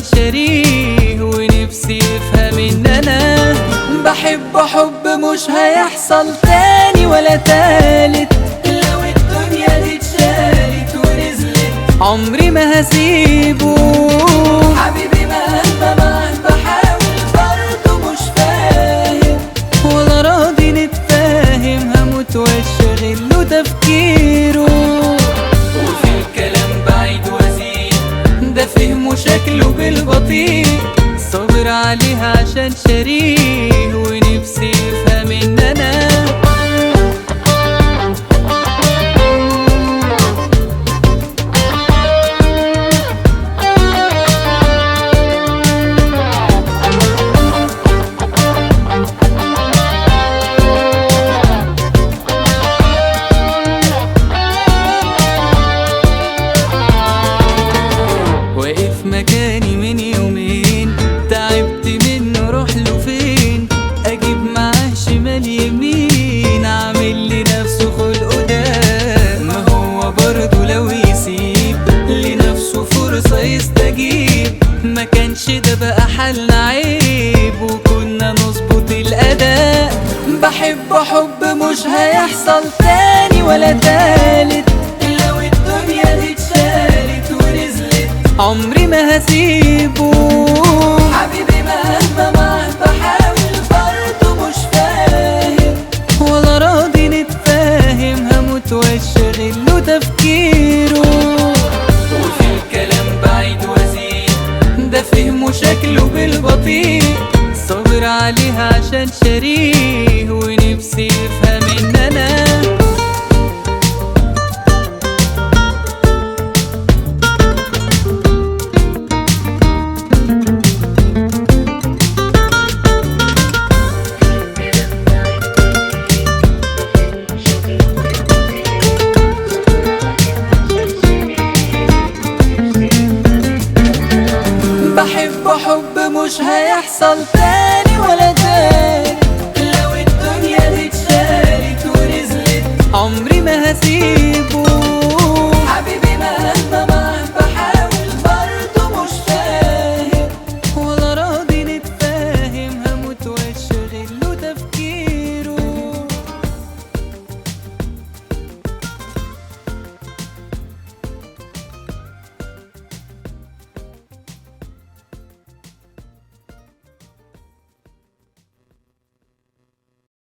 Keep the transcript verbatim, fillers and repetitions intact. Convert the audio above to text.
شاريه ونفسي يفهم ان انا بحب حب مش هيحصل تاني ولا تالت. لو الدنيا دي اتشالت ونزلت عمري ما هسيبه حبيبي، مهما معاه بحاول برضه مش فاهم ولا راضي نتفاهم، هموت واشغل له تفكيره وفي الكلام بعيد وزيد، ده فهمه شكله بالبطيء صابر عليها عشان شاريه ونفسي يفهم ان انا واقف مكاني من يومين، تعبت منه روح له فين، اجيب معاه شمال يمين، عامل لي نفسه خلقه ده، ما هو برضه لو يسيب لنفسه فرصة يستجيب ما كانش ده بقى حالنا عيب وكنا نظبط الأداء. بحب حب مش هيحصل تاني ولا تالت، لو الدنيا دي اتشالت ونزلت عمري ما هسيبه حبيبي، مهما معاه بحاول برضه مش فاهم ولا راضي نتفاهم، هموت واشغل له تفكيره وفي الكلام بعيد وزيد، ده فهمه شكله بالبطيء صابر عليها عشان شاريه ونفسي يفهم ان انا